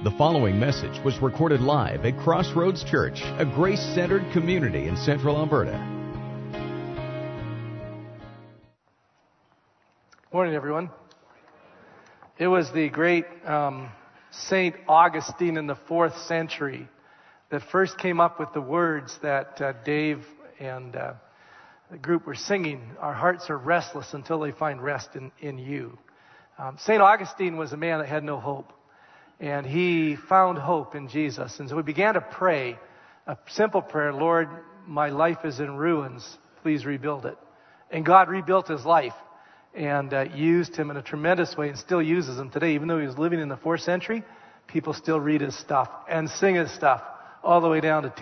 The following message was recorded live at Crossroads Church, a grace-centered community in Central Alberta. Morning, everyone. It was the great St. Augustine in the 4th century that first came up with the words that Dave and the group were singing. Our hearts are restless until they find rest in you. St. Augustine was a man that had no hope, and he found hope in Jesus. And so he began to pray a simple prayer: Lord, my life is in ruins. Please rebuild it. And God rebuilt his life and used him in a tremendous way, and still uses him today. Even though he was living in the 4th century, people still read his stuff and sing his stuff all the way down to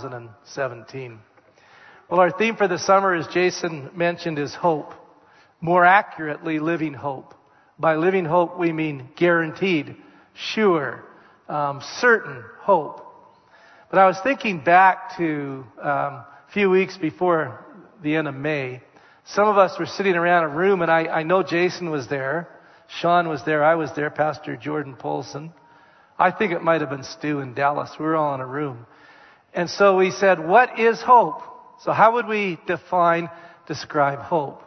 2017. Well, our theme for the summer, as Jason mentioned, is hope. More accurately, living hope. By living hope, we mean guaranteed, sure, certain hope. But I was thinking back to a few weeks before the end of May. Some of us were sitting around a room, and I know Jason was there, Sean was there, I was there, Pastor Jordan Polson. I think it might have been Stu in Dallas. We were all in a room. And so we said, what is hope? So how would we describe hope?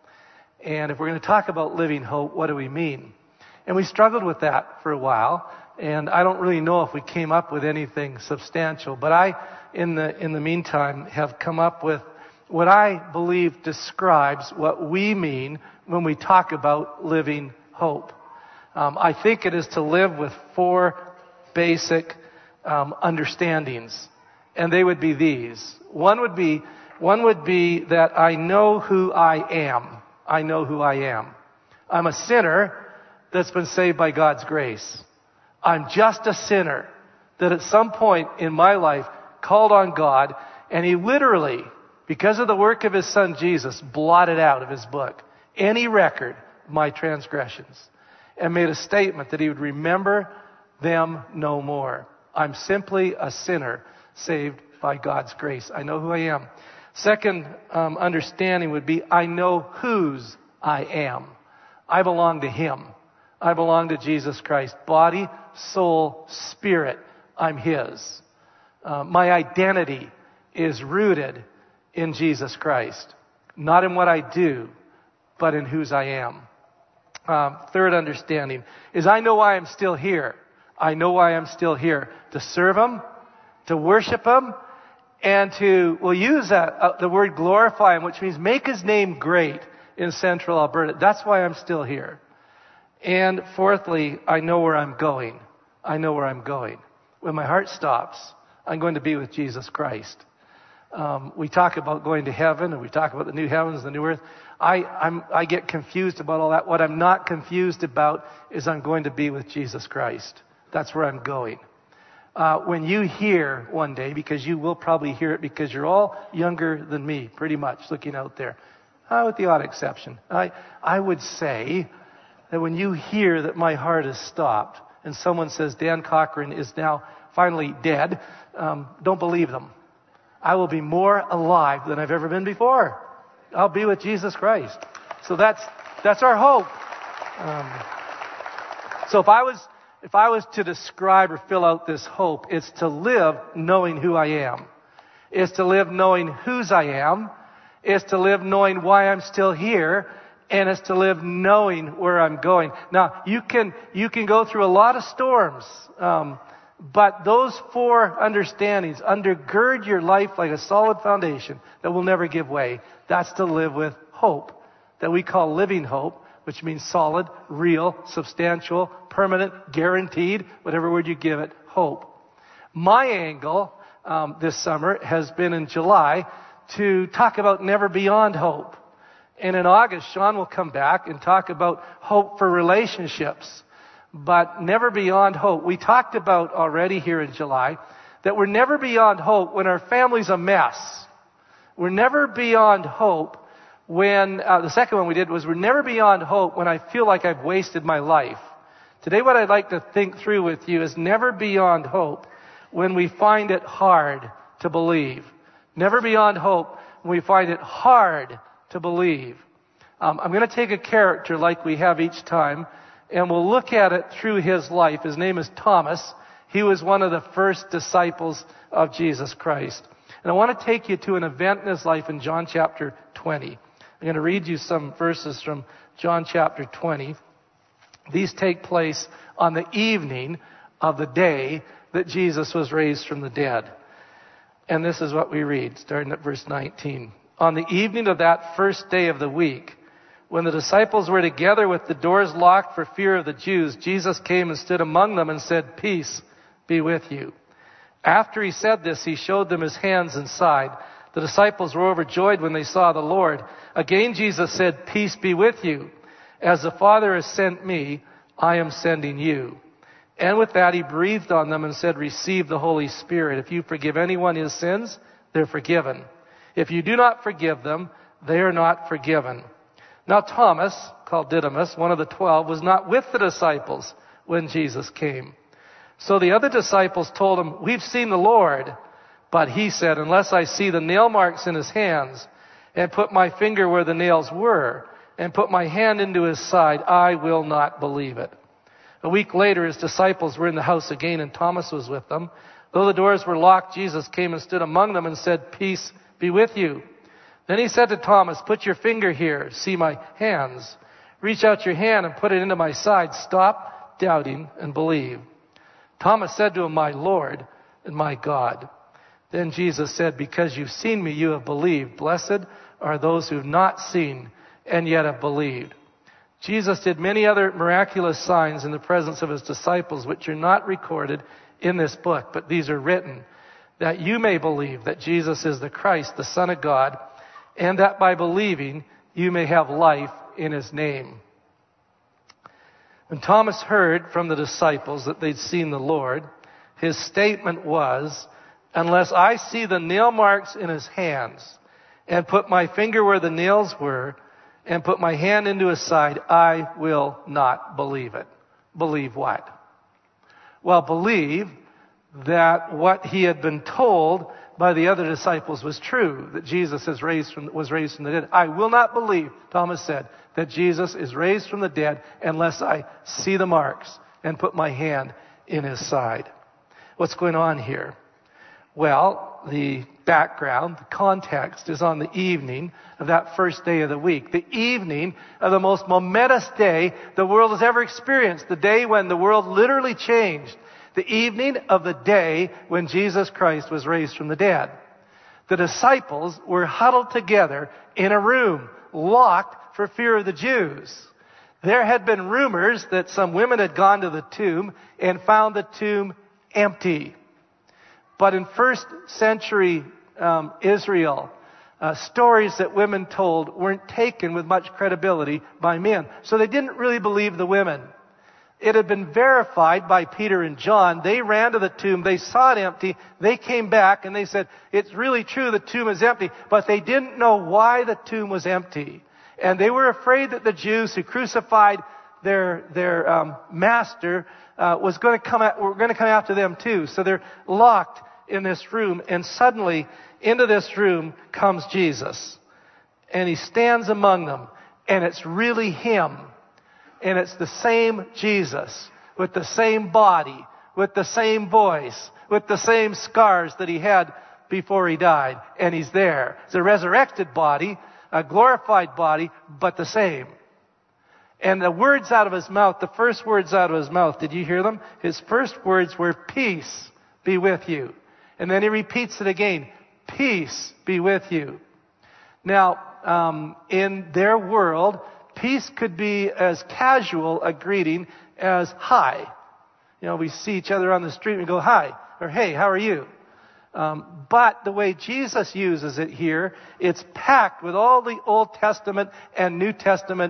And if we're going to talk about living hope, what do we mean? And we struggled with that for a while, and I don't really know if we came up with anything substantial. But I, in the meantime, have come up with what I believe describes what we mean when we talk about living hope. I think it is to live with 4 basic understandings, and they would be these. One would be that I know who I am. I know who I am. I'm a sinner that's been saved by God's grace. I'm just a sinner that at some point in my life called on God, and He literally, because of the work of His Son Jesus, blotted out of His book any record of my transgressions and made a statement that He would remember them no more. I'm simply a sinner saved by God's grace. I know who I am. Second understanding would be I know whose I am. I belong to Him. I belong to Jesus Christ. Body, soul, spirit, I'm His. My identity is rooted in Jesus Christ. Not in what I do, but in whose I am. Third understanding is I know why I'm still here. I know why I'm still here. To serve Him, to worship Him, and we'll use the word glorify Him, which means make His name great in Central Alberta. That's why I'm still here. And fourthly, I know where I'm going. I know where I'm going. When my heart stops, I'm going to be with Jesus Christ. We talk about going to heaven, and we talk about the new heavens, the new earth. I get confused about all that. What I'm not confused about is I'm going to be with Jesus Christ. That's where I'm going. When you hear one day, because you will probably hear it because you're all younger than me, pretty much, looking out there, with the odd exception. I would say that when you hear that my heart has stopped, and someone says Dan Cochran is now finally dead, don't believe them. I will be more alive than I've ever been before. I'll be with Jesus Christ. So that's our hope. So if I was to describe or fill out this hope, it's to live knowing who I am. It's to live knowing whose I am. It's to live knowing why I'm still here. And it's to live knowing where I'm going. Now, you can go through a lot of storms, but those 4 understandings undergird your life like a solid foundation that will never give way. That's to live with hope, that we call living hope, which means solid, real, substantial, permanent, guaranteed, whatever word you give it, hope. My angle this summer has been in July to talk about never beyond hope. And in August, Sean will come back and talk about hope for relationships, but never beyond hope. We talked about already here in July that we're never beyond hope when our family's a mess. We're never beyond hope when, the second one we did was we're never beyond hope when I feel like I've wasted my life. Today what I'd like to think through with you is never beyond hope when we find it hard to believe. Never beyond hope when we find it hard to believe. I'm going to take a character like we have each time, and we'll look at it through his life. His name is Thomas, He was one of the first disciples of Jesus Christ. And I want to take you to an event in his life in John chapter 20. I'm going to read you some verses from John chapter 20. These take place on the evening of the day that Jesus was raised from the dead. And this is what we read, starting at verse 19. On the evening of that first day of the week, when the disciples were together with the doors locked for fear of the Jews, Jesus came and stood among them and said, "Peace be with you." After he said this, he showed them his hands and side. The disciples were overjoyed when they saw the Lord. Again, Jesus said, "Peace be with you. As the Father has sent me, I am sending you." And with that, he breathed on them and said, "Receive the Holy Spirit. If you forgive anyone his sins, they're forgiven. If you do not forgive them, they are not forgiven." Now Thomas, called Didymus, one of the 12, was not with the disciples when Jesus came. So the other disciples told him, "We've seen the Lord." But he said, "Unless I see the nail marks in his hands, and put my finger where the nails were, and put my hand into his side, I will not believe it." A week later, his disciples were in the house again, and Thomas was with them. Though the doors were locked, Jesus came and stood among them and said, "Peace be with you." Then he said to Thomas, "Put your finger here, see my hands. Reach out your hand and put it into my side. Stop doubting and believe." Thomas said to him, "My Lord and my God." Then Jesus said, "Because you've seen me, you have believed. Blessed are those who have not seen and yet have believed." Jesus did many other miraculous signs in the presence of his disciples, which are not recorded in this book, but these are written, that you may believe that Jesus is the Christ, the Son of God, and that by believing you may have life in his name. When Thomas heard from the disciples that they'd seen the Lord, his statement was, "Unless I see the nail marks in his hands, and put my finger where the nails were, and put my hand into his side, I will not believe it." Believe what? Well, believe that what he had been told by the other disciples was true, that Jesus was raised from the dead. "I will not believe," Thomas said, "that Jesus is raised from the dead unless I see the marks and put my hand in his side." What's going on here? Well, the background, the context is on the evening of that first day of the week. The evening of the most momentous day the world has ever experienced. The day when the world literally changed. The evening of the day when Jesus Christ was raised from the dead. The disciples were huddled together in a room, locked for fear of the Jews. There had been rumors that some women had gone to the tomb and found the tomb empty. But in first century Israel, stories that women told weren't taken with much credibility by men. So they didn't really believe the women. It had been verified by Peter and John. They ran to the tomb. They saw it empty. They came back and they said, "It's really true, the tomb is empty." But they didn't know why the tomb was empty. And they were afraid that the Jews who crucified their master were going to come after them too. So they're locked in this room, and suddenly into this room comes Jesus. And he stands among them, and it's really him. And it's the same Jesus, with the same body, with the same voice, with the same scars that he had before he died. And he's there. It's a resurrected body, a glorified body, but the same. And the words out of his mouth, the first words out of his mouth, did you hear them? His first words were, "Peace be with you." And then he repeats it again, "Peace be with you." Now, in their world, peace could be as casual a greeting as hi. You know, we see each other on the street and we go, "Hi," or "Hey, how are you?" But the way Jesus uses it here, it's packed with all the Old Testament and New Testament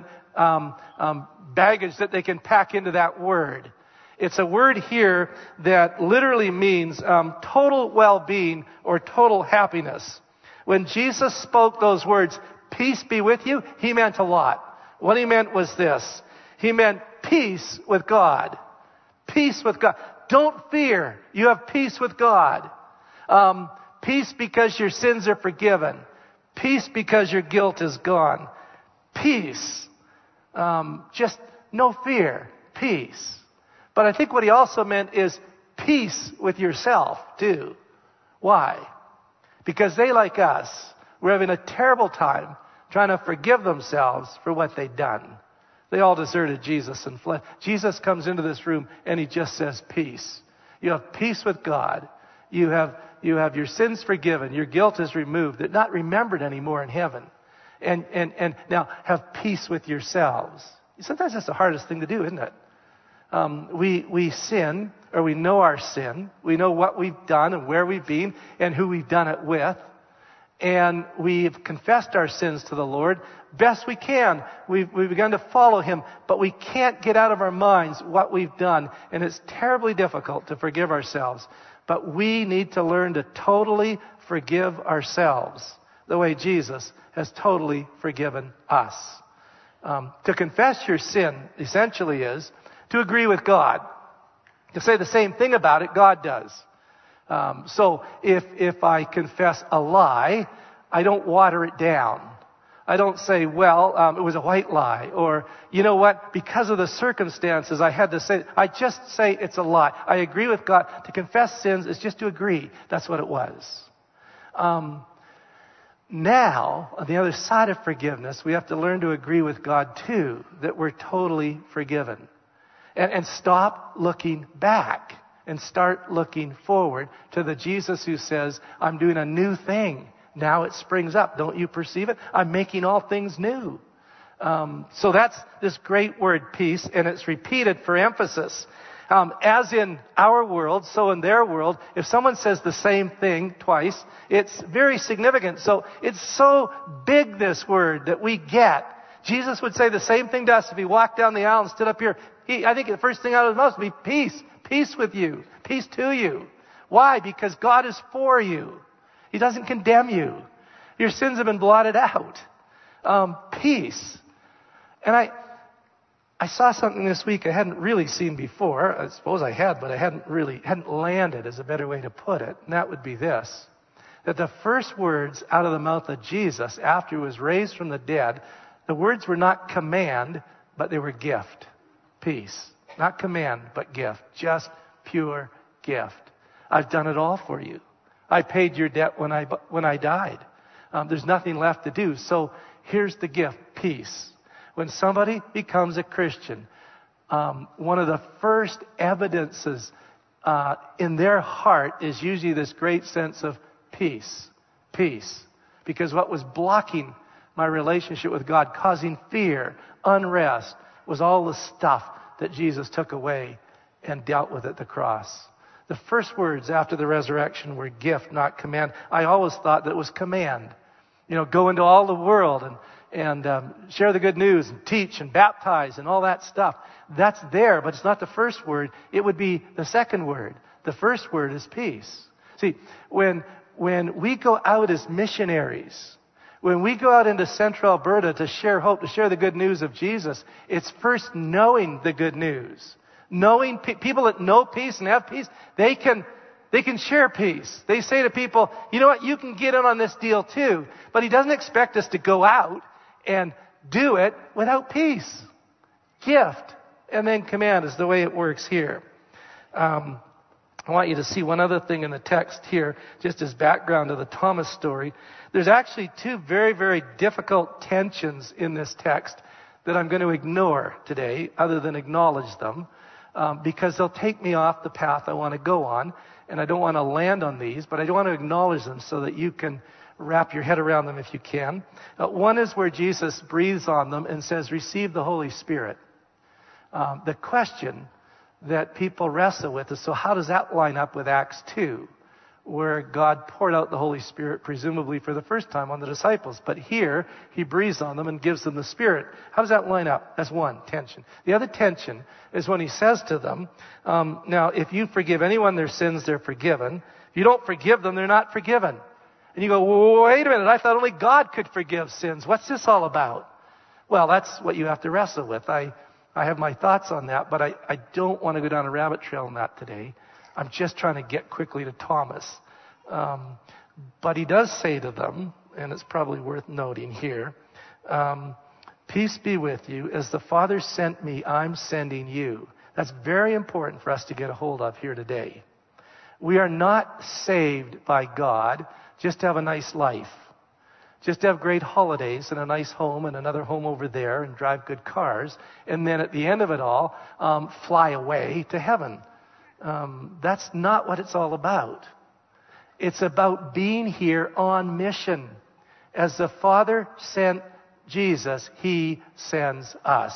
baggage that they can pack into that word. It's a word here that literally means total well-being or total happiness. When Jesus spoke those words, "Peace be with you," he meant a lot. What he meant was this. He meant peace with God. Peace with God. Don't fear. You have peace with God. Peace because your sins are forgiven. Peace because your guilt is gone. Peace. Just no fear. Peace. But I think what he also meant is peace with yourself too. Why? Because they, like us, were having a terrible time trying to forgive themselves for what they'd done. They all deserted Jesus and fled. Jesus comes into this room and he just says peace. You have peace with God. You have your sins forgiven. Your guilt is removed. They're not remembered anymore in heaven. And now have peace with yourselves. Sometimes that's the hardest thing to do, isn't it? We sin, or we know our sin. We know what we've done and where we've been and who we've done it with. And we've confessed our sins to the Lord best we can. We've begun to follow Him, but we can't get out of our minds what we've done. And it's terribly difficult to forgive ourselves. But we need to learn to totally forgive ourselves the way Jesus has totally forgiven us. To confess your sin essentially is to agree with God. To say the same thing about it, God does. So if I confess a lie, I don't water it down. I don't say, well, it was a white lie, or, you know what, because of the circumstances I had to say it. I just say it's a lie. I agree with God. To confess sins is just to agree. That's what it was. Now, on the other side of forgiveness, we have to learn to agree with God too, that we're totally forgiven. And stop looking back and start looking forward to the Jesus who says, I'm doing a new thing. Now it springs up. Don't you perceive it? I'm making all things new. So that's this great word, peace, and it's repeated for emphasis. As in our world, so in their world, if someone says the same thing twice, it's very significant. So it's so big, this word, that we get. Jesus would say the same thing to us if he walked down the aisle and stood up here. I think the first thing out of his mouth would be peace. Peace with you. Peace to you. Why? Because God is for you. He doesn't condemn you. Your sins have been blotted out. Peace. And I saw something this week I hadn't really seen before. I suppose I had, but I hadn't landed, is a better way to put it. And that would be this. That the first words out of the mouth of Jesus after he was raised from the dead, the words were not command, but they were gift. Peace. Not command, but gift. Just pure gift. I've done it all for you. I paid your debt when I died. There's nothing left to do. So here's the gift, peace. When somebody becomes a Christian, one of the first evidences in their heart is usually this great sense of peace. Peace. Because what was blocking my relationship with God, causing fear, unrest, was all the stuff that Jesus took away and dealt with at the cross. The first words after the resurrection were gift, not command. I always thought that it was command. Go into all the world and share the good news and teach and baptize and all that stuff. That's there, but it's not the first word. It would be the second word. The first word is peace. See, when we go out as missionaries, when we go out into central Alberta to share hope, to share the good news of Jesus, it's first knowing the good news. Knowing people that know peace and have peace, they can share peace. They say to people, you know what, you can get in on this deal too. But he doesn't expect us to go out and do it without peace. Gift and then command is the way it works here. I want you to see one other thing in the text here, just as background to the Thomas story. There's actually two very, very difficult tensions in this text that I'm going to ignore today, other than acknowledge them, because they'll take me off the path I want to go on, and I don't want to land on these, but I do want to acknowledge them so that you can wrap your head around them if you can. One is where Jesus breathes on them and says, receive the Holy Spirit. The question that people wrestle with is, so how does that line up with Acts 2, where God poured out the Holy Spirit presumably for the first time on the disciples? But here, he breathes on them and gives them the Spirit. How does that line up? That's one tension. The other tension is when he says to them, now, if you forgive anyone their sins, they're forgiven. If you don't forgive them, they're not forgiven. And you go, wait a minute, I thought only God could forgive sins. What's this all about? Well, that's what you have to wrestle with. I have my thoughts on that, but I don't want to go down a rabbit trail on that today. I'm just trying to get quickly to Thomas. But he does say to them, and it's probably worth noting here, peace be with you. As the Father sent me, I'm sending you. That's very important for us to get a hold of here today. We are not saved by God just to have a nice life, just to have great holidays and a nice home and another home over there and drive good cars, and then at the end of it all, fly away to heaven. That's not what it's all about. It's about being here on mission. As the Father sent Jesus, He sends us.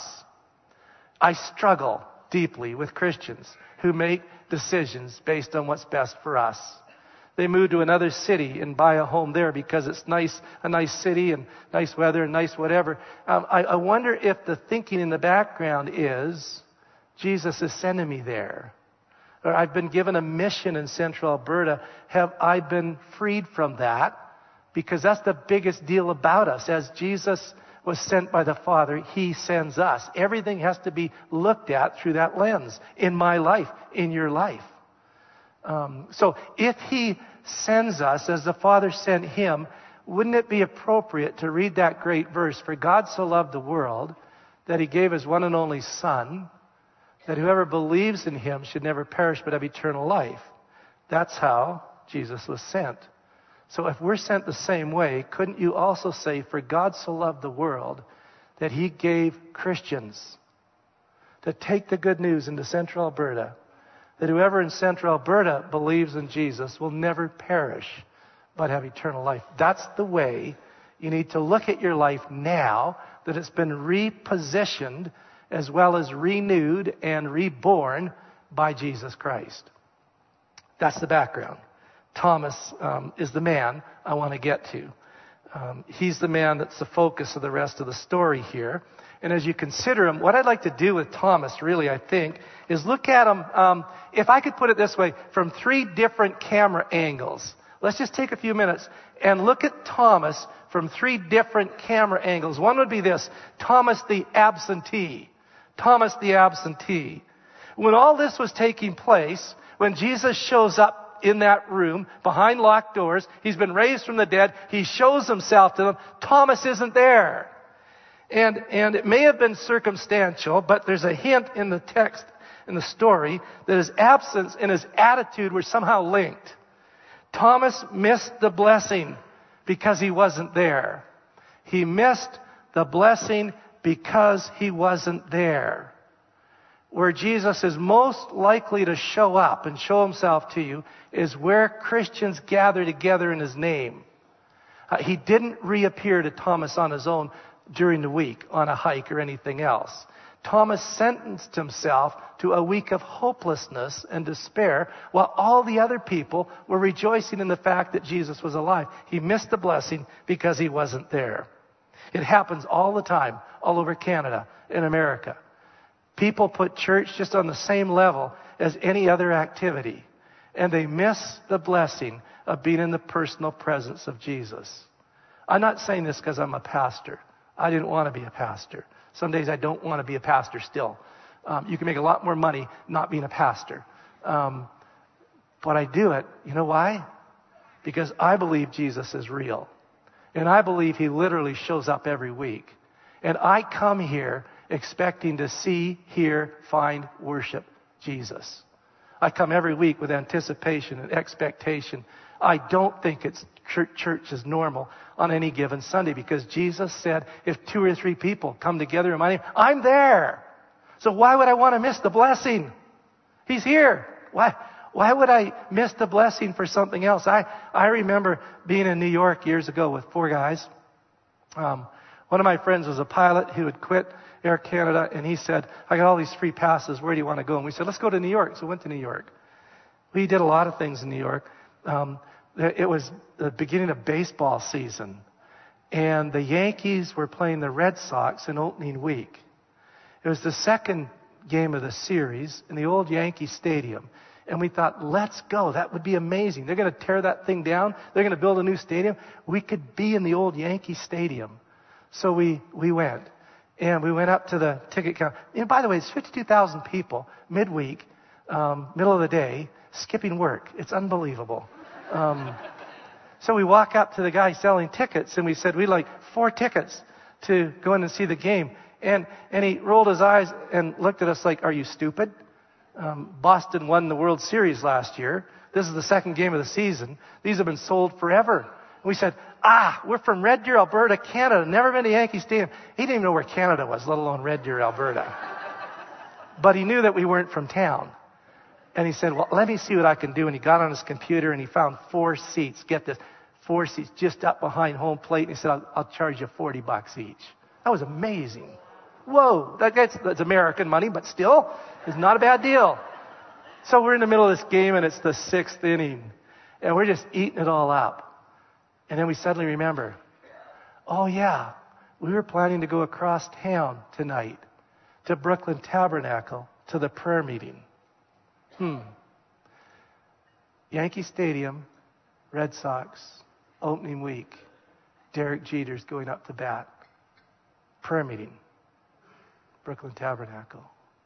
I struggle deeply with Christians who make decisions based on what's best for us. They move to another city and buy a home there because it's nice, a nice city and nice weather and nice whatever. I wonder if the thinking in the background is, Jesus is sending me there. Or I've been given a mission in Central Alberta. Have I been freed from that? Because that's the biggest deal about us. As Jesus was sent by the Father, He sends us. Everything has to be looked at through that lens. In my life, in your life. So if He sends us as the Father sent Him, wouldn't it be appropriate to read that great verse? For God so loved the world that He gave His one and only Son, that whoever believes in Him should never perish but have eternal life. That's how Jesus was sent. So if we're sent the same way, couldn't you also say, for God so loved the world that He gave Christians to take the good news into Central Alberta, that whoever in Central Alberta believes in Jesus will never perish but have eternal life. That's the way you need to look at your life now that it's been repositioned as well as renewed and reborn by Jesus Christ. That's the background. Thomas is the man I want to get to. He's the man that's the focus of the rest of the story here. And as you consider him, what I'd like to do with Thomas, really, I think, is look at him, if I could put it this way, from 3 different camera angles. Let's just take a few minutes and look at Thomas from 3 different camera angles. One would be this: Thomas the absentee. Thomas the absentee. When all this was taking place, when Jesus shows up in that room behind locked doors, He's been raised from the dead, He shows Himself to them, Thomas isn't there. And it may have been circumstantial, but there's a hint in the text, in the story, that His absence and His attitude were somehow linked. Thomas missed the blessing because he wasn't there. He missed the blessing because he wasn't there. Where Jesus is most likely to show up and show Himself to you is where Christians gather together in His name. He didn't reappear to Thomas on his own during the week on a hike or anything else. Thomas sentenced himself to a week of hopelessness and despair while all the other people were rejoicing in the fact that Jesus was alive. He missed the blessing because he wasn't there. It happens all the time, all over Canada, in America. People put church just on the same level as any other activity, and they miss the blessing of being in the personal presence of Jesus. I'm not saying this because I'm a pastor. I didn't want to be a pastor. Some days I don't want to be a pastor still. You can make a lot more money not being a pastor. But I do it. You know why? Because I believe Jesus is real. And I believe He literally shows up every week. And I come here expecting to see, hear, find, worship Jesus. I come every week with anticipation and expectation. I don't think it's church is normal on any given Sunday, because Jesus said, if 2 or 3 people come together in my name, I'm there. So why would I want to miss the blessing? He's here. Why would I miss the blessing for something else? I remember being in New York years ago with 4 guys. One of my friends was a pilot who had quit Air Canada, and he said, I got all these free passes. Where do you want to go? And we said, let's go to New York. So we went to New York. We did a lot of things in New York. It was the beginning of baseball season, and the Yankees were playing the Red Sox in opening week. It was the second game of the series in the old Yankee Stadium. And we thought, let's go. That would be amazing. They're going to tear that thing down. They're going to build a new stadium. We could be in the old Yankee Stadium. So we went. And we went up to the ticket counter. And by the way, it's 52,000 people midweek, middle of the day, skipping work. It's unbelievable. So we walk up to the guy selling tickets, and we said, we'd like 4 tickets to go in and see the game. And he rolled his eyes and looked at us like, are you stupid? Boston won the World Series last year. This is the second game of the season. These have been sold forever. And we said, we're from Red Deer, Alberta, Canada. Never been to Yankee Stadium. He didn't even know where Canada was, let alone Red Deer, Alberta. But he knew that we weren't from town. And he said, well, let me see what I can do. And he got on his computer and he found 4 seats. Get this, 4 seats just up behind home plate. And he said, I'll charge you $40 each. That was amazing. Whoa, that's American money, but still, it's not a bad deal. So we're in the middle of this game and it's the 6th inning. And we're just eating it all up. And then we suddenly remember, oh yeah, we were planning to go across town tonight to Brooklyn Tabernacle to the prayer meeting. Yankee Stadium, Red Sox, opening week. Derek Jeter's going up to bat. Prayer meeting, Brooklyn Tabernacle.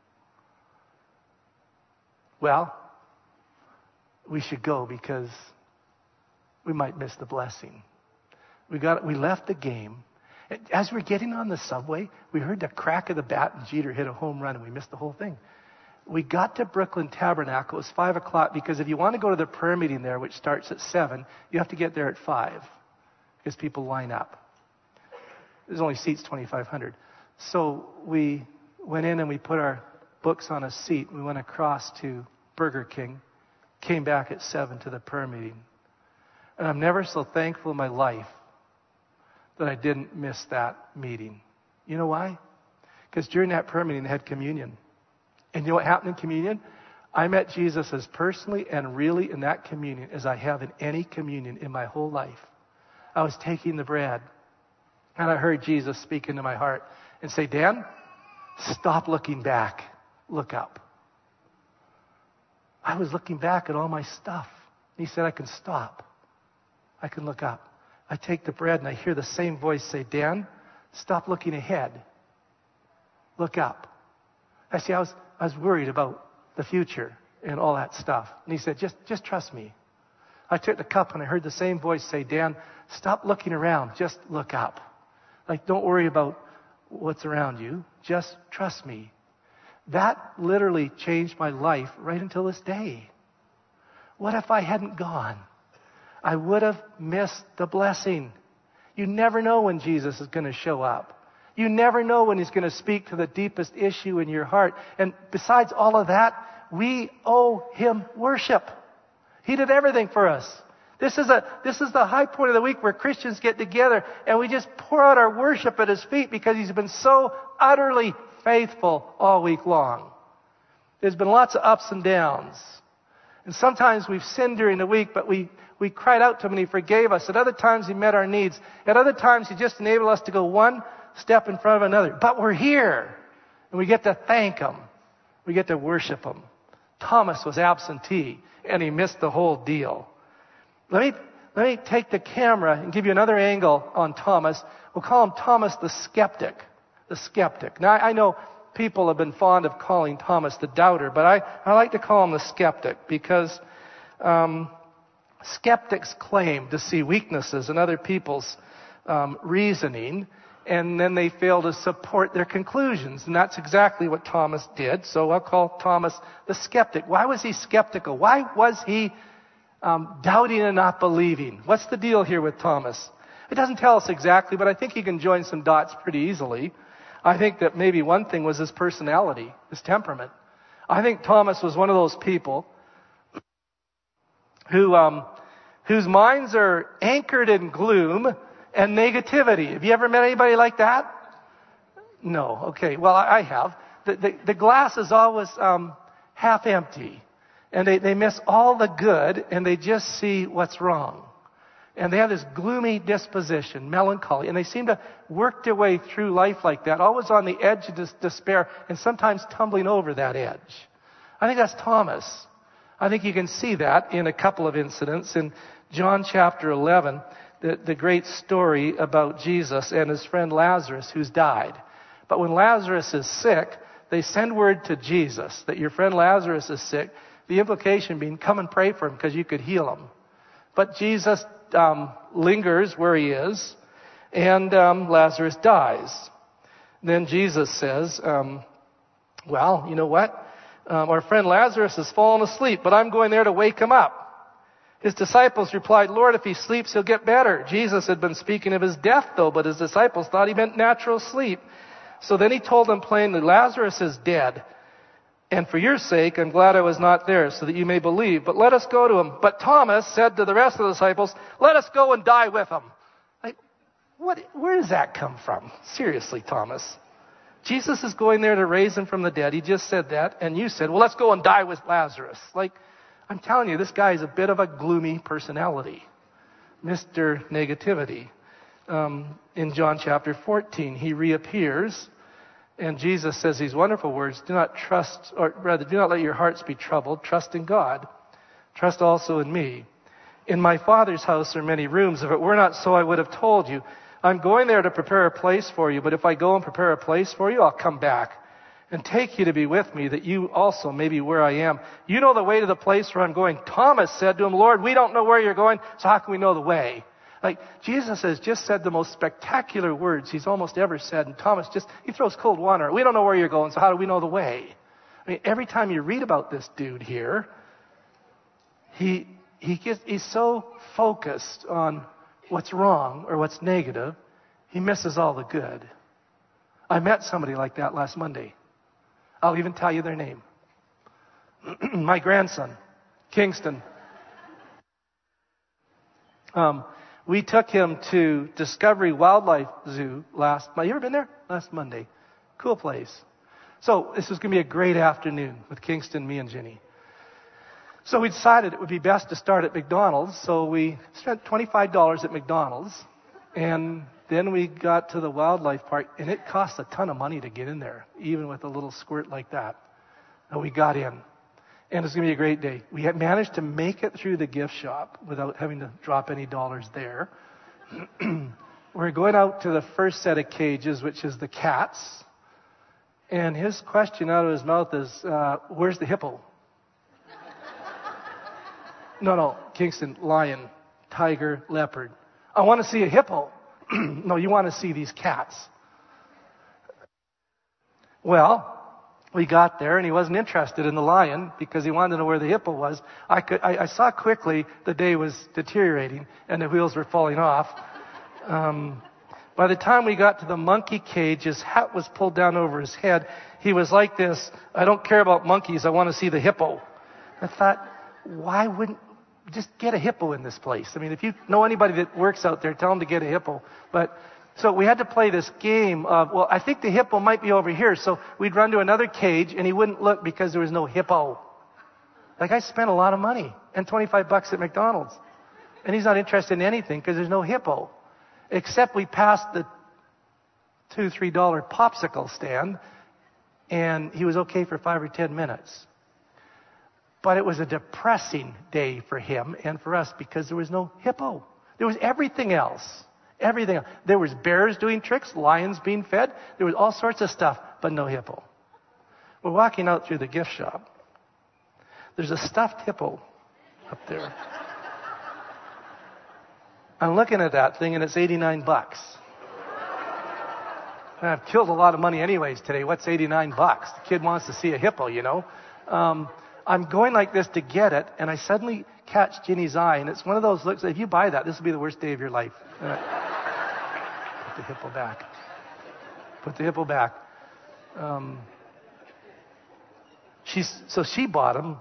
Well, we should go because we might miss the blessing. We left the game. As we're getting on the subway, we heard the crack of the bat and Jeter hit a home run and we missed the whole thing. We got to Brooklyn Tabernacle. It was 5 o'clock because if you want to go to the prayer meeting there, which starts at 7, you have to get there at 5 because people line up. There's only seats 2,500. So we went in and we put our books on a seat. We went across to Burger King, came back at 7 to the prayer meeting. And I'm never so thankful in my life that I didn't miss that meeting. You know why? Because during that prayer meeting, they had communion. And you know what happened in communion? I met Jesus as personally and really in that communion as I have in any communion in my whole life. I was taking the bread, and I heard Jesus speak into my heart and say, Dan, stop looking back. Look up. I was looking back at all my stuff. And he said, I can stop. I can look up. I take the bread and I hear the same voice say, Dan, stop looking ahead. Look up. I was worried about the future and all that stuff. And he said, just trust me. I took the cup and I heard the same voice say, Dan, stop looking around. Just look up. Like, don't worry about what's around you. Just trust me. That literally changed my life right until this day. What if I hadn't gone? I would have missed the blessing. You never know when Jesus is going to show up. You never know when he's going to speak to the deepest issue in your heart. And besides all of that, we owe him worship. He did everything for us. This is the high point of the week where Christians get together and we just pour out our worship at his feet because he's been so utterly faithful all week long. There's been lots of ups and downs. And sometimes we've sinned during the week, but we cried out to him and he forgave us. At other times he met our needs. At other times he just enabled us to go one step in front of another. But we're here and we get to thank him. We get to worship him. Thomas was absentee and he missed the whole deal. Let me take the camera and give you another angle on Thomas. We'll call him Thomas the skeptic. The skeptic. Now, I know people have been fond of calling Thomas the doubter, but I like to call him the skeptic because skeptics claim to see weaknesses in other people's reasoning, and then they fail to support their conclusions. And that's exactly what Thomas did. So I'll call Thomas the skeptic. Why was he skeptical? Why was he doubting and not believing? What's the deal here with Thomas? It doesn't tell us exactly, but I think you can join some dots pretty easily. I think that maybe one thing was his personality, his temperament. I think Thomas was one of those people whose minds are anchored in gloom and negativity. Have you ever met anybody like that? No. Okay. Well, I have. The glass is always half empty. And they miss all the good and they just see what's wrong. And they have this gloomy disposition, melancholy. And they seem to work their way through life like that, always on the edge of despair and sometimes tumbling over that edge. I think that's Thomas. I think you can see that in a couple of incidents. In John chapter 11, the great story about Jesus and his friend Lazarus who's died. But when Lazarus is sick, they send word to Jesus that your friend Lazarus is sick. The implication being, come and pray for him because you could heal him. But Jesus lingers where he is, and Lazarus dies. Then Jesus says, well, you know what? Our friend Lazarus has fallen asleep, but I'm going there to wake him up. His disciples replied, Lord, if he sleeps, he'll get better. Jesus had been speaking of his death, though, but his disciples thought he meant natural sleep. So then he told them plainly, Lazarus is dead. And for your sake, I'm glad I was not there, so that you may believe. But let us go to him. But Thomas said to the rest of the disciples, let us go and die with him. Like, where does that come from? Seriously, Thomas. Jesus is going there to raise him from the dead. He just said that. And you said, well, let's go and die with Lazarus. Like, I'm telling you, this guy is a bit of a gloomy personality. Mr. Negativity. In John chapter 14, he reappears. And Jesus says these wonderful words, do not let your hearts be troubled. Trust in God. Trust also in me. In my Father's house are many rooms. If it were not so, I would have told you. I'm going there to prepare a place for you. But if I go and prepare a place for you, I'll come back and take you to be with me, that you also may be where I am. You know the way to the place where I'm going. Thomas said to him, Lord, we don't know where you're going, so how can we know the way? Like, Jesus has just said the most spectacular words he's almost ever said. And Thomas he throws cold water. We don't know where you're going, so how do we know the way? I mean, every time you read about this dude here, he's so focused on what's wrong or what's negative, he misses all the good. I met somebody like that last Monday. I'll even tell you their name. My grandson, Kingston. We took him to Discovery Wildlife Zoo last Monday. You ever been there? Last Monday. Cool place. So this was going to be a great afternoon with Kingston, me, and Ginny. So we decided it would be best to start at McDonald's. So we spent $25 at McDonald's. And then we got to the wildlife park. And it cost a ton of money to get in there, even with a little squirt like that. And we got in. And it's going to be a great day. We had managed to make it through the gift shop without having to drop any dollars there. We're going out to the first set of cages, which is the cats. And his question out of his mouth is, where's the hippo? No, Kingston, lion, tiger, leopard. I want to see a hippo. No, you want to see these cats. Well, we got there, and he wasn't interested in the lion because he wanted to know where the hippo was. I saw quickly the day was deteriorating, and the wheels were falling off. By the time we got to the monkey cage, his hat was pulled down over his head. He was like this, I don't care about monkeys, I want to see the hippo. I thought, why wouldn't just get a hippo in this place? I mean, if you know anybody that works out there, tell them to get a hippo. So we had to play this game of, well, I think the hippo might be over here. So we'd run to another cage, and he wouldn't look because there was no hippo. Like, I spent a lot of money and $25 at McDonald's. And he's not interested in anything because there's no hippo. Except we passed the $2, $3 popsicle stand, and he was okay for 5 or 10 minutes. But it was a depressing day for him and for us because there was no hippo. There was everything else. Everything else. There was bears doing tricks, lions being fed. There was all sorts of stuff, but no hippo. We're walking out through the gift shop. There's a stuffed hippo up there. I'm looking at that thing, and it's $89. And I've killed a lot of money anyways today. What's $89? The kid wants to see a hippo, you know. I'm going like this to get it, and I suddenly catch Ginny's eye, and it's one of those looks, if you buy that, this will be the worst day of your life. Put the hippo back. Put the hippo back. She bought him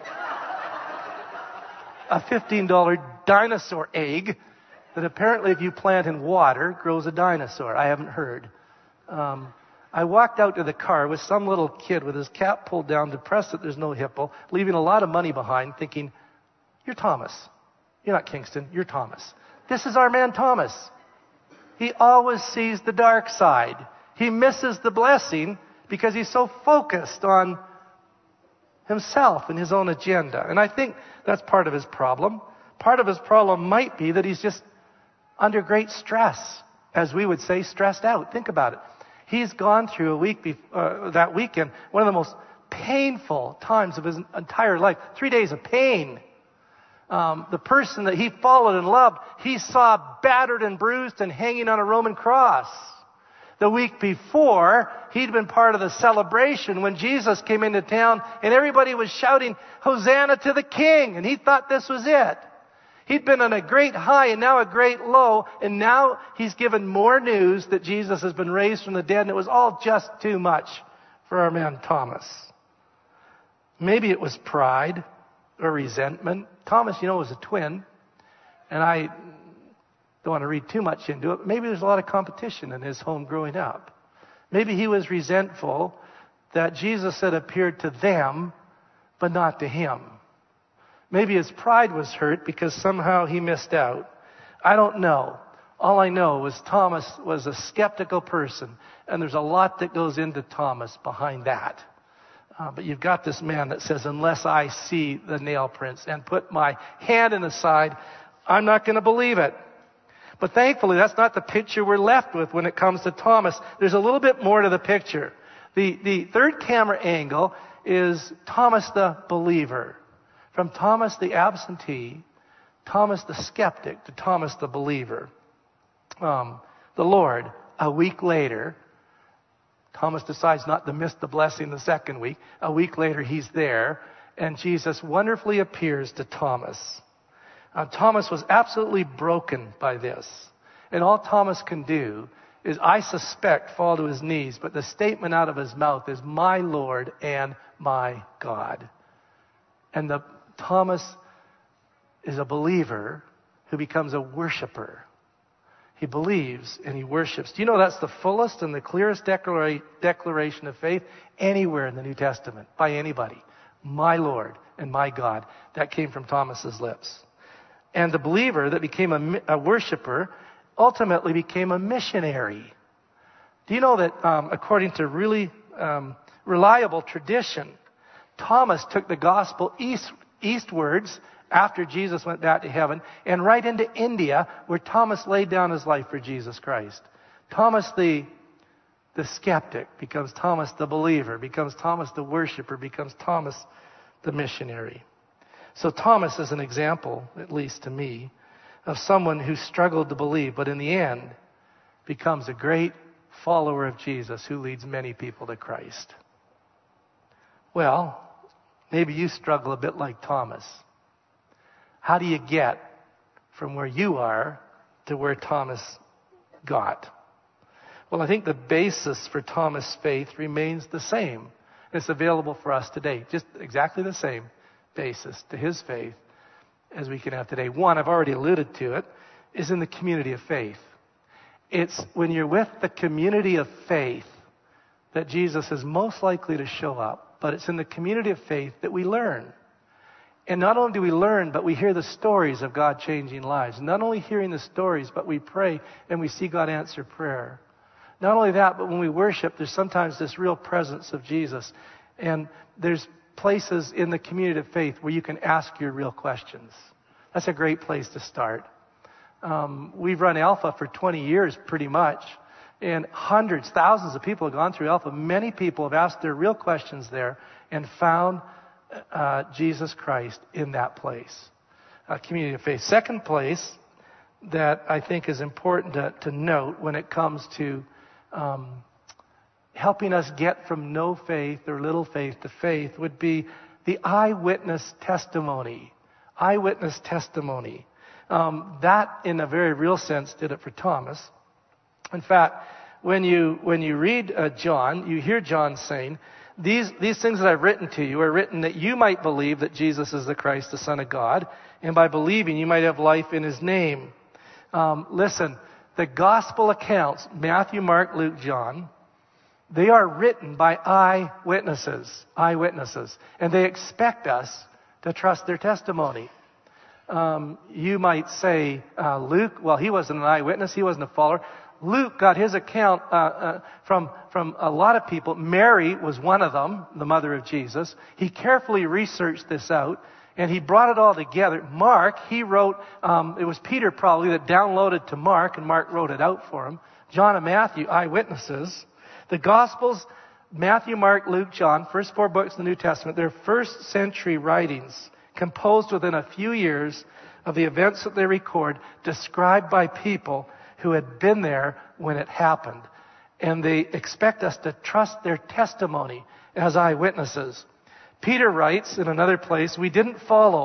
a $15 dinosaur egg that apparently if you plant in water, grows a dinosaur. I haven't heard. I walked out to the car with some little kid with his cap pulled down, depressed that there's no hippo, leaving a lot of money behind, thinking, you're Thomas. You're not Kingston. You're Thomas. This is our man Thomas. He always sees the dark side. He misses the blessing because he's so focused on himself and his own agenda. And I think that's part of his problem. Part of his problem might be that he's just under great stress, as we would say, stressed out. Think about it. He's gone through a week, that weekend, one of the most painful times of his entire life. 3 days of pain. The person that he followed and loved, he saw battered and bruised and hanging on a Roman cross. The week before, he'd been part of the celebration when Jesus came into town and everybody was shouting, Hosanna to the King. And he thought this was it. He'd been on a great high and now a great low, and now he's given more news that Jesus has been raised from the dead, and it was all just too much for our man Thomas. Maybe it was pride or resentment. Thomas, was a twin, and I don't want to read too much into it, but maybe there's a lot of competition in his home growing up. Maybe he was resentful that Jesus had appeared to them, but not to him. Maybe his pride was hurt because somehow he missed out. I don't know. All I know is Thomas was a skeptical person, and there's a lot that goes into Thomas behind that. But you've got this man that says, unless I see the nail prints and put my hand in the side, I'm not going to believe it. But thankfully, that's not the picture we're left with when it comes to Thomas. There's a little bit more to the picture. The third camera angle is Thomas the believer. From Thomas the absentee, Thomas the skeptic, to Thomas the believer. The Lord, a week later, Thomas decides not to miss the blessing the second week. A week later, he's there, and Jesus wonderfully appears to Thomas. Thomas was absolutely broken by this. And all Thomas can do is, I suspect, fall to his knees. But the statement out of his mouth is, my Lord and my God. And Thomas is a believer who becomes a worshiper. He believes and he worships. Do you know that's the fullest and the clearest declaration of faith anywhere in the New Testament by anybody? My Lord and my God. That came from Thomas's lips. And the believer that became a worshiper ultimately became a missionary. Do you know that according to really reliable tradition, Thomas took the gospel eastwards after Jesus went back to heaven, and right into India, where Thomas laid down his life for Jesus Christ. Thomas the skeptic becomes Thomas the believer, becomes Thomas the worshiper, becomes Thomas the missionary. So Thomas is an example, at least to me, of someone who struggled to believe, but in the end becomes a great follower of Jesus who leads many people to Christ. Well, maybe you struggle a bit like Thomas. How do you get from where you are to where Thomas got? Well, I think the basis for Thomas' faith remains the same. It's available for us today. Just exactly the same basis to his faith as we can have today. One, I've already alluded to it, is in the community of faith. It's when you're with the community of faith that Jesus is most likely to show up. But it's in the community of faith that we learn. And not only do we learn, but we hear the stories of God changing lives. Not only hearing the stories, but we pray and we see God answer prayer. Not only that, but when we worship, there's sometimes this real presence of Jesus. And there's places in the community of faith where you can ask your real questions. That's a great place to start. We've run Alpha for 20 years pretty much. And hundreds, thousands of people have gone through Alpha. Many people have asked their real questions there and found Jesus Christ in that place. Community of faith. Second place that I think is important to note when it comes to helping us get from no faith or little faith to faith would be the eyewitness testimony. Eyewitness testimony. That, in a very real sense, did it for Thomas. In fact, when you read John, you hear John saying, these things that I've written to you are written that you might believe that Jesus is the Christ, the Son of God, and by believing you might have life in his name. Listen, the gospel accounts, Matthew, Mark, Luke, John, they are written by eyewitnesses, and they expect us to trust their testimony. You might say, Luke, well, he wasn't an eyewitness, he wasn't a follower. Luke got his account from a lot of people. Mary was one of them, the mother of Jesus. He carefully researched this out, and he brought it all together. Mark, he wrote, it was Peter probably that downloaded to Mark, and Mark wrote it out for him. John and Matthew, eyewitnesses. The Gospels, Matthew, Mark, Luke, John, first 4 books in the New Testament, they're first century writings, composed within a few years of the events that they record, described by people who had been there when it happened. And they expect us to trust their testimony as eyewitnesses. Peter writes in another place, we didn't follow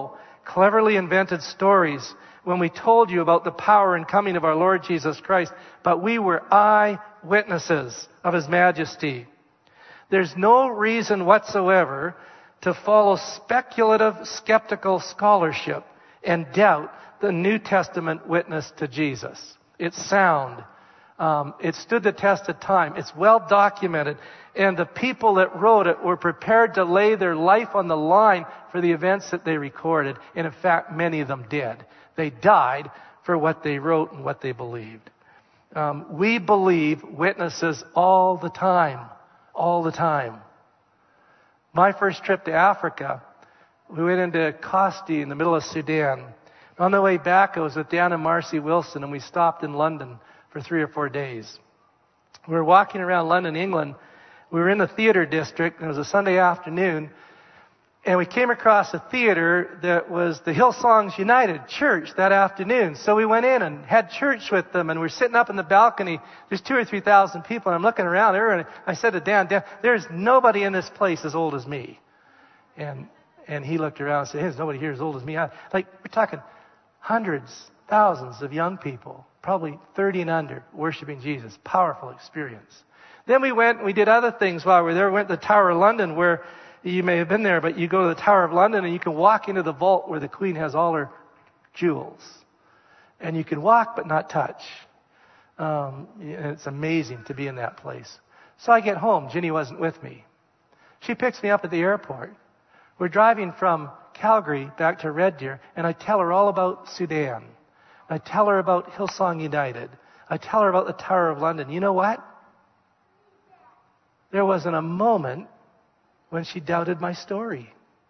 cleverly invented stories when we told you about the power and coming of our Lord Jesus Christ, but we were eyewitnesses of His majesty. There's no reason whatsoever to follow speculative, skeptical scholarship and doubt the New Testament witness to Jesus. It's sound. It stood the test of time. It's well documented. And the people that wrote it were prepared to lay their life on the line for the events that they recorded. And in fact, many of them did. They died for what they wrote and what they believed. We believe witnesses all the time. All the time. My first trip to Africa, we went into Kosti in the middle of Sudan. On the way back, I was with Dan and Marcy Wilson, and we stopped in London for 3 or 4 days. We were walking around London, England. We were in the theater district, and it was a Sunday afternoon, and we came across a theater that was the Hillsongs United Church that afternoon. So we went in and had church with them, and we're sitting up in the balcony. There's 2,000 or 3,000 people, and I'm looking around. I said to Dan, there's nobody in this place as old as me. And he looked around and said, hey, there's nobody here as old as me. We're talking hundreds, thousands of young people, probably 30 and under, worshiping Jesus. Powerful experience. Then we went and we did other things while we were there. We went to the Tower of London, where you may have been there, but you go to the Tower of London and you can walk into the vault where the Queen has all her jewels. And you can walk but not touch. And it's amazing to be in that place. So I get home. Ginny wasn't with me. She picks me up at the airport. We're driving from Calgary back to Red Deer, and I tell her all about Sudan. I tell her about Hillsong United. I tell her about the Tower of London. You know what? There wasn't a moment when she doubted my story.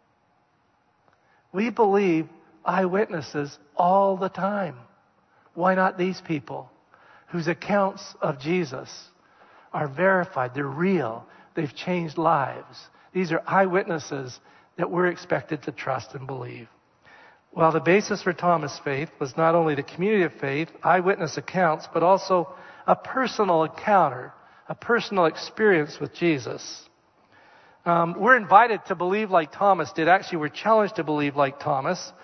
We believe eyewitnesses all the time. Why not these people whose accounts of Jesus are verified? They're real. They've changed lives. These are eyewitnesses that we're expected to trust and believe. Well, the basis for Thomas' faith was not only the community of faith, eyewitness accounts, but also a personal encounter, a personal experience with Jesus. We're invited to believe like Thomas did. Actually, we're challenged to believe like Thomas.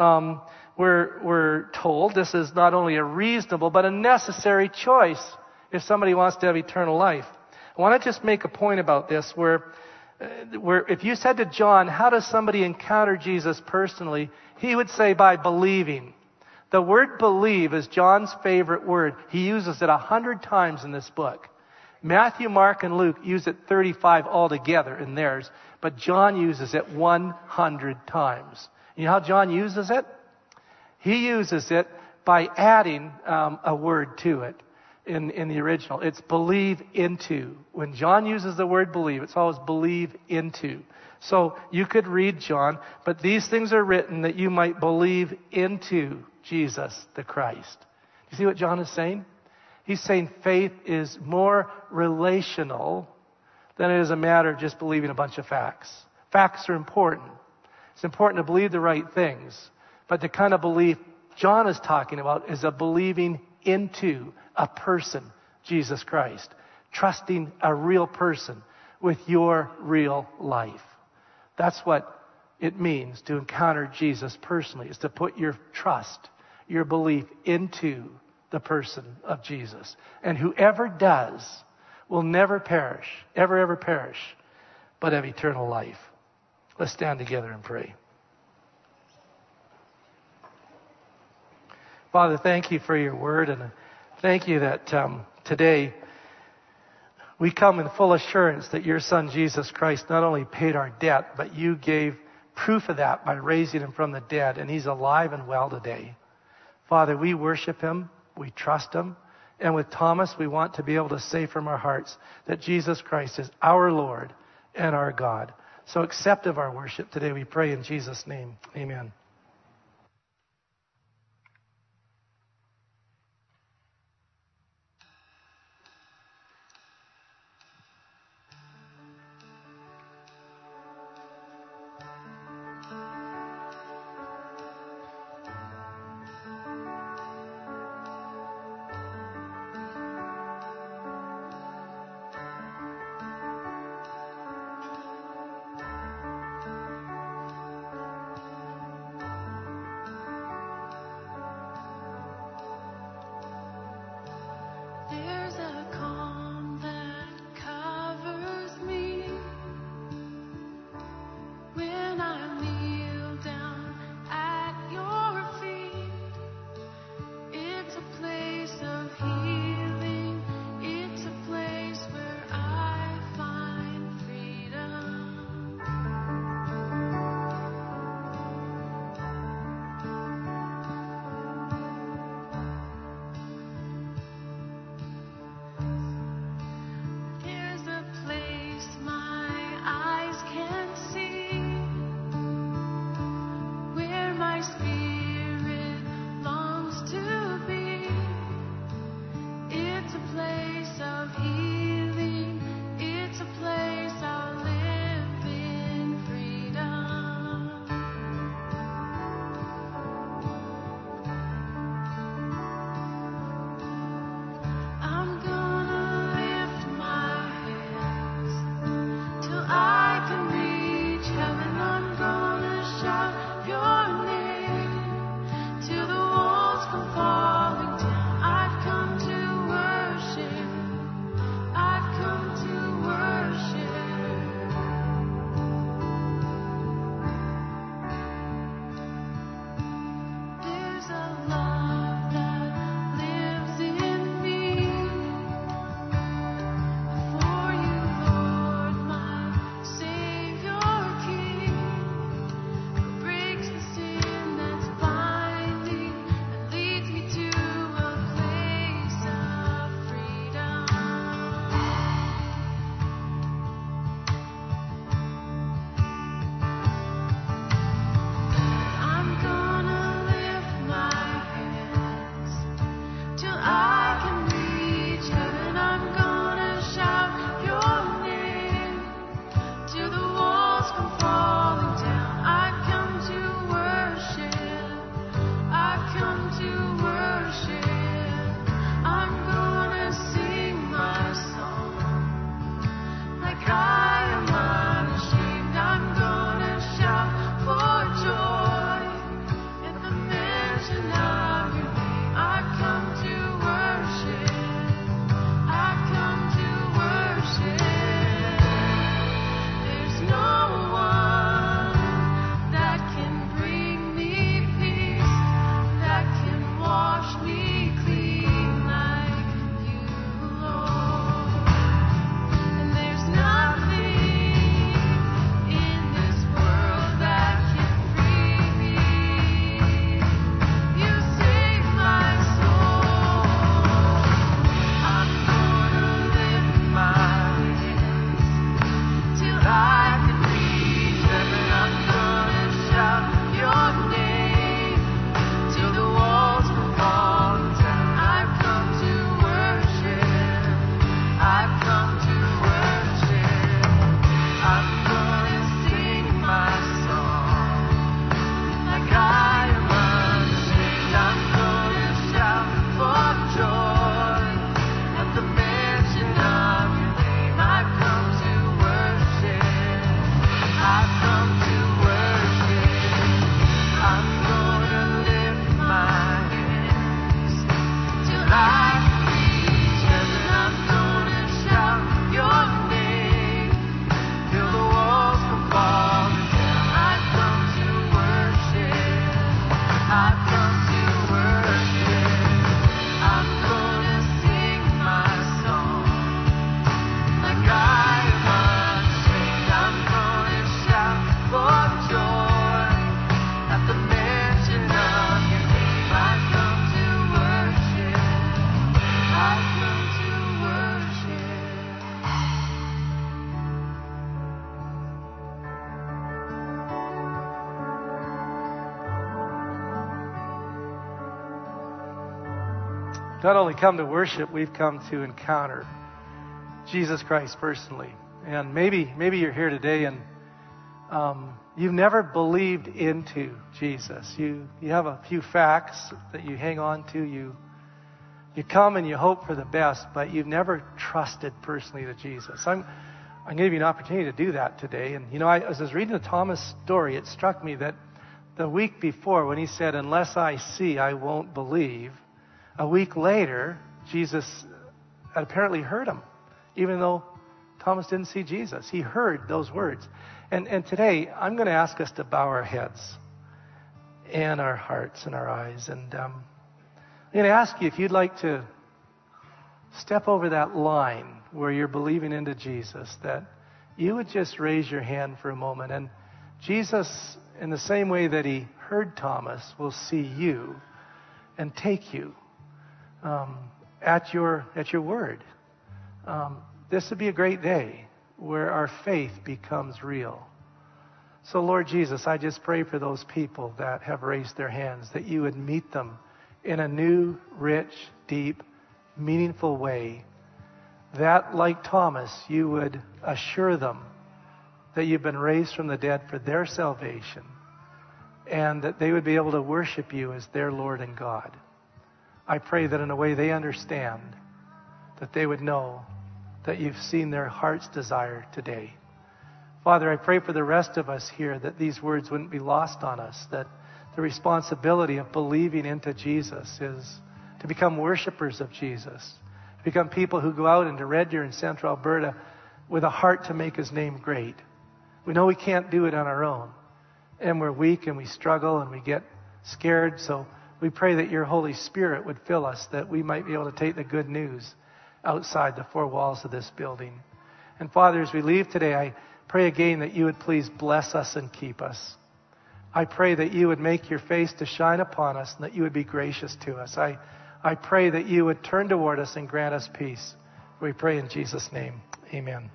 We're told this is not only a reasonable, but a necessary choice if somebody wants to have eternal life. I want to just make a point about this where if you said to John, how does somebody encounter Jesus personally? He would say by believing. The word believe is John's favorite word. He uses it 100 times in this book. Matthew, Mark, and Luke use it 35 altogether in theirs, but John uses it 100 times. You know how John uses it? He uses it by adding a word to it in the original. It's believe into. When John uses the word believe, it's always believe into. So you could read John, but these things are written that you might believe into Jesus the Christ. You see what John is saying? He's saying faith is more relational than it is a matter of just believing a bunch of facts. Facts are important. It's important to believe the right things. But the kind of belief John is talking about is a believing into a person, Jesus Christ. Trusting a real person with your real life. That's what it means to encounter Jesus personally, is to put your trust, your belief into the person of Jesus. And whoever does will never perish, ever perish, but have eternal life. Let's stand together and pray. Father, thank you for your word, and thank you that today we come in full assurance that your Son, Jesus Christ, not only paid our debt, but you gave proof of that by raising him from the dead, and he's alive and well today. Father, we worship him. We trust him. And with Thomas, we want to be able to say from our hearts that Jesus Christ is our Lord and our God. So accept of our worship today, we pray in Jesus' name. Amen. not only come to worship, we've come to encounter Jesus Christ personally. And maybe you're here today and you've never believed into Jesus. You have a few facts that you hang on to. You come and you hope for the best, but you've never trusted personally to Jesus. I'm going to give you an opportunity to do that today. And as I was reading the Thomas story, it struck me that the week before, when he said, "Unless I see, I won't believe," a week later, Jesus apparently heard him, even though Thomas didn't see Jesus. He heard those words. And today, I'm going to ask us to bow our heads and our hearts and our eyes. And I'm going to ask you if you'd like to step over that line where you're believing into Jesus, that you would just raise your hand for a moment. And Jesus, in the same way that he heard Thomas, will see you and take you at your word. This would be a great day where our faith becomes real. So Lord Jesus, I just pray for those people that have raised their hands, that you would meet them in a new, rich, deep, meaningful way. That, like Thomas, you would assure them that you've been raised from the dead for their salvation, and that they would be able to worship you as their Lord and God. I pray that in a way they understand, that they would know that you've seen their heart's desire today. Father, I pray for the rest of us here that these words wouldn't be lost on us, that the responsibility of believing into Jesus is to become worshipers of Jesus, to become people who go out into Red Deer and Central Alberta with a heart to make his name great. We know we can't do it on our own, and we're weak and we struggle and we get scared, so we pray that your Holy Spirit would fill us, that we might be able to take the good news outside the four walls of this building. And Father, as we leave today, I pray again that you would please bless us and keep us. I pray that you would make your face to shine upon us and that you would be gracious to us. I pray that you would turn toward us and grant us peace. We pray in Jesus' name. Amen.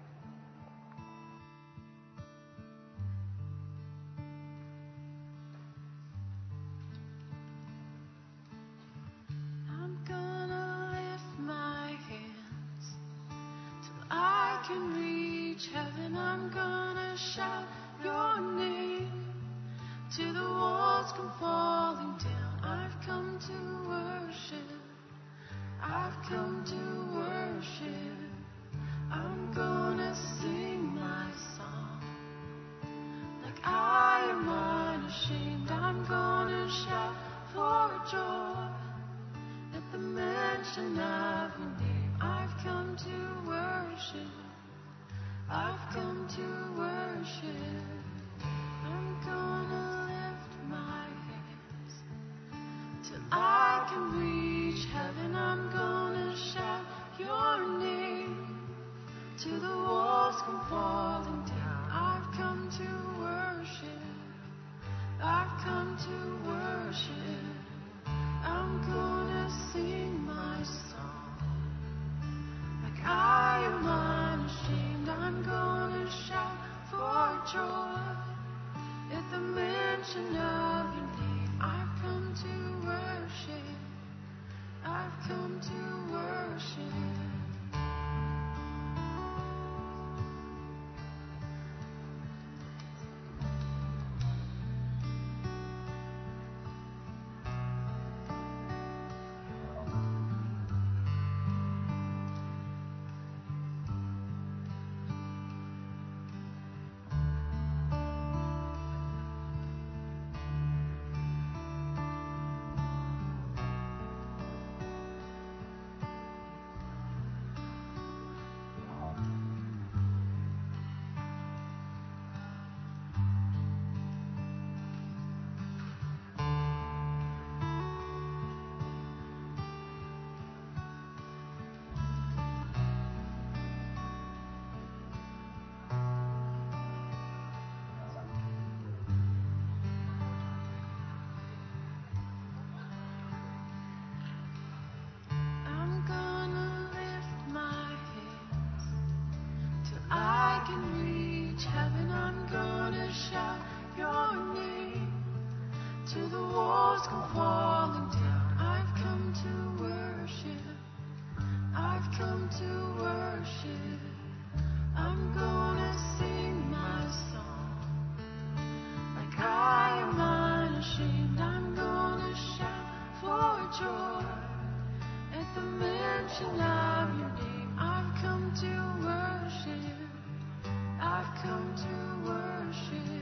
Till the walls come falling down, I've come come to worship. I've come to worship. I'm gonna sing my song like I am unashamed. I'm gonna shout for joy at the mention of your name. I've come to worship. I've come to worship.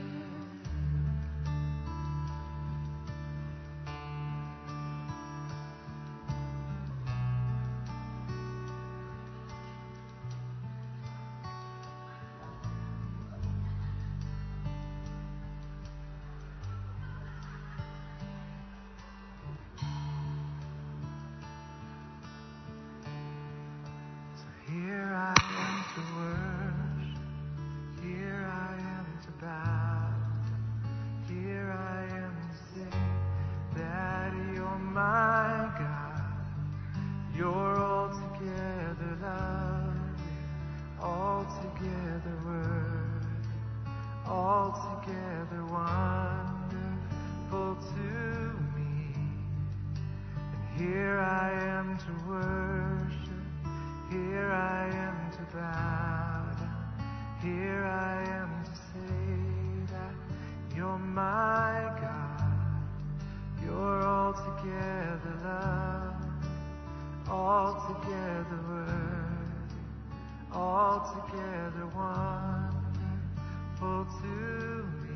Here I am to worship, here I am to bow, here I am to say that you're my God, you're altogether lovely, altogether worthy, altogether wonderful to me. And here I am to worship. Here I am to bow down. Here I am to say that you're my God. You're altogether lovely, altogether worthy, altogether wonderful to me.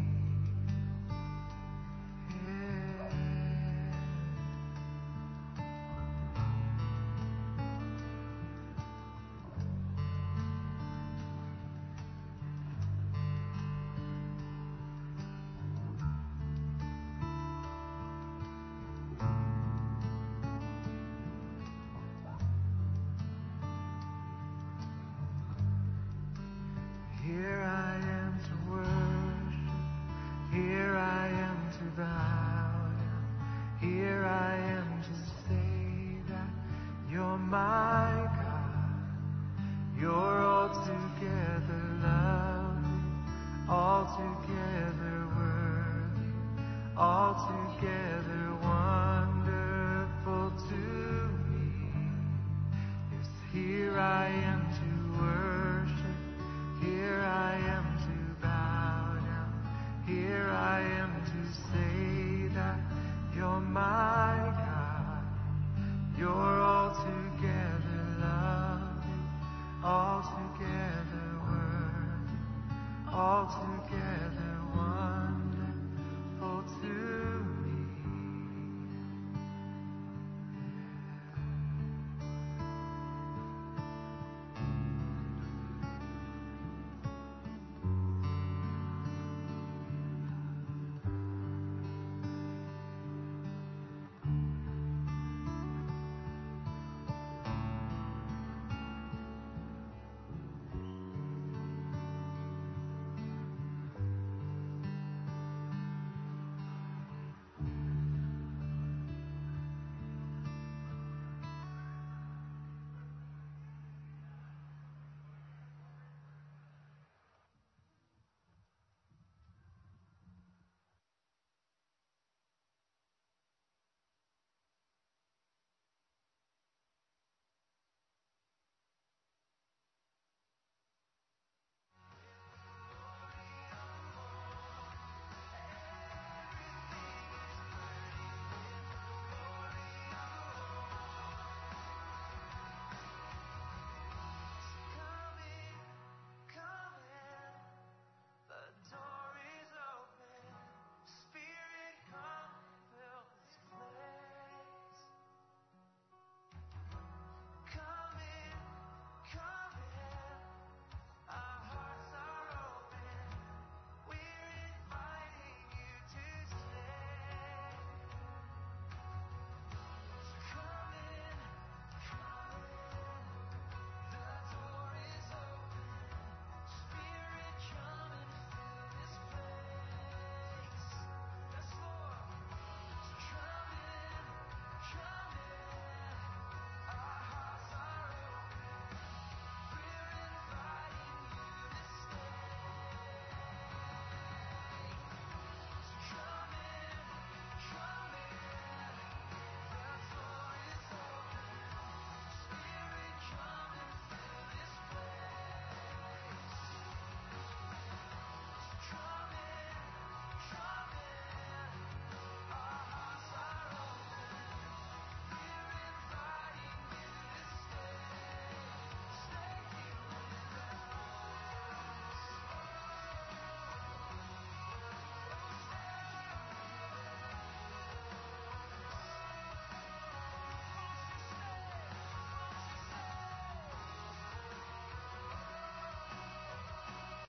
Here I am to worship, here I am to bow down, here I am to say that you're my God, you're altogether lovely, altogether worthy, altogether wonderful to me. Yes, here I am to worship. Here I am to bow down. Here I am to say that you're my God. You're altogether lovely, altogether worthy, altogether